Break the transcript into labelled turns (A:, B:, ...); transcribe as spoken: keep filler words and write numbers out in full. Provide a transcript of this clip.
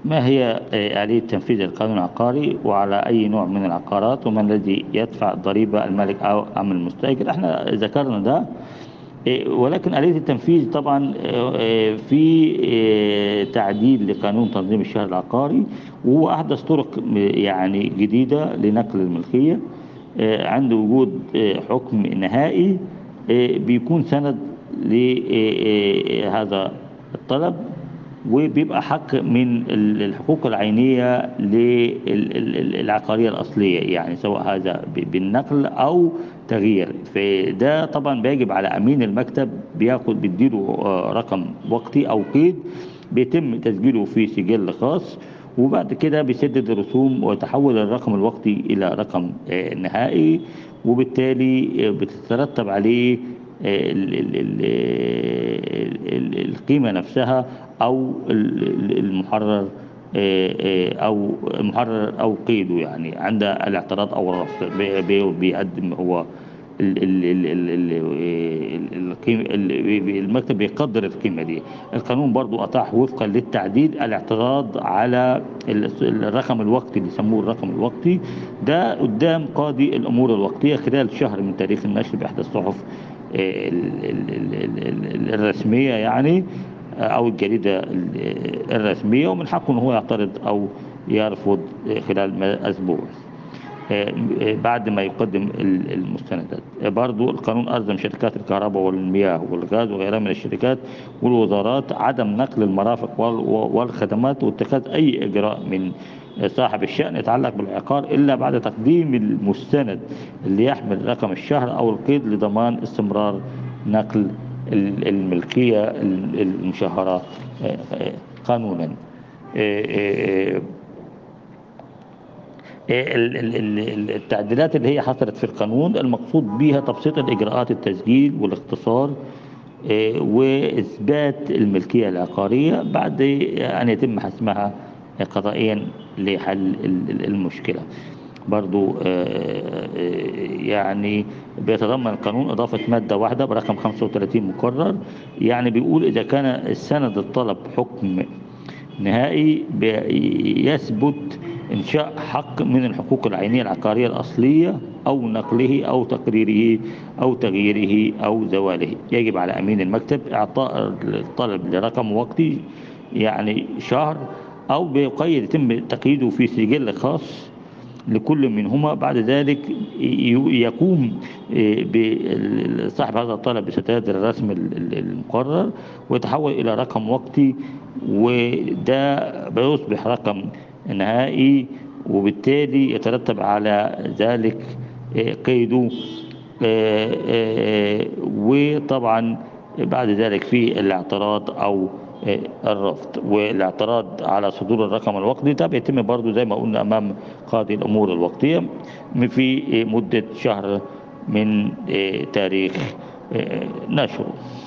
A: ما هي آه، آلية تنفيذ القانون العقاري، وعلى أي نوع من العقارات، ومن الذي يدفع الضريبة، المالك أو أم المستأجر؟ احنا ذكرنا ده. إيه، ولكن آلية التنفيذ طبعا آه، آه، في آه، تعديل لقانون تنظيم الشهر العقاري، وهو أحدث طرق م- يعني جديدة لنقل الملكية. آه، عند وجود آه، حكم نهائي آه، بيكون سند لهذا الطلب، وبيبقى حق من ال- الحقوق العينية للعقارية الأصلية، يعني سواء هذا ب- بالنقل أو تغيير. فده طبعا بيجب على أمين المكتب، بياخد بيديله آه، رقم وقتي أو قيد، بيتم تسجيله في سجل خاص، وبعد كده بيسدد الرسوم ويتحول الرقم الوقتي إلى رقم آه، نهائي، وبالتالي آه، بتترتب عليه آه، ال- ال- ال- ال- القيمة نفسها، أو ال- ال- المحرر آه، آه، أو المحرر أو قيده، يعني عند الاعتراض أو الرفض بي- بي- بيقدم هو ال- ال- ال- ال- ال- القيمة ال- بي- المكتب بيقدر القيمة دي. القانون برضو أتاح وفقا للتعديل الاعتراض على ال- الرقم الوقتي، اللي يسموه الرقم الوقتي ده، قدام قاضي الأمور الوقتية خلال شهر من تاريخ النشر بإحدى الصحف آه، ال- ال- ال- ال- ال- الرسمية يعني، آه، أو الجريدة ال- الرسمية. ومن حقه إن هو يعترض أو يرفض آه، خلال ما- أسبوع آه، آه، بعد ما يقدم ال- المستندات. آه، برضو القانون ألزم شركات الكهرباء والمياه والغاز وغيرها من الشركات والوزارات عدم نقل المرافق وال- والخدمات، واتخاذ أي إجراء من آه، صاحب الشأن يتعلق بالعقار إلا بعد تقديم المستند اللي يحمل رقم الشهر أو القيد، لضمان استمرار نقل ال- الملكية ال- المشهرة آه، آه، قانونا. آه، آه، آه، ال- ال- ال- التعديلات اللي هي حصلت في القانون المقصود بها تبسيط الإجراءات التسجيل والاختصار آه، وإثبات الملكية العقارية بعد أن يتم حسمها قضائيا لحل ال- ال- المشكلة. برضو آه، آه، يعني بيتضمن القانون إضافة مادة واحدة برقم خمسة وثلاثين مكرر، يعني بيقول إذا كان السند الطلب حكم نهائي يثبت إنشاء حق من الحقوق العينية العقارية الأصلية، أو نقله أو تقريره أو تغييره أو زواله، يجب على أمين المكتب إعطاء الطلب لرقم وقتي، يعني شهر، أو بيقيد يتم تقييده في سجل خاص لكل منهما. بعد ذلك ي- يقوم آه، ب- صاحب هذا الطلب بستاد الرسم ال- ال- المقرر، ويتحول إلى رقم وقتي، وده بيصبح رقم نهائي، وبالتالي يترتب على ذلك آه، قيده. آه، آه، وطبعا بعد ذلك في الاعتراض أو آه، الرفض. والاعتراض على صدور الرقم الوقتي ده بيتم برضو زي ما قلنا أمام قاضي الأمور الوقتية في آه، مدة شهر من آه، تاريخ آه، نشره.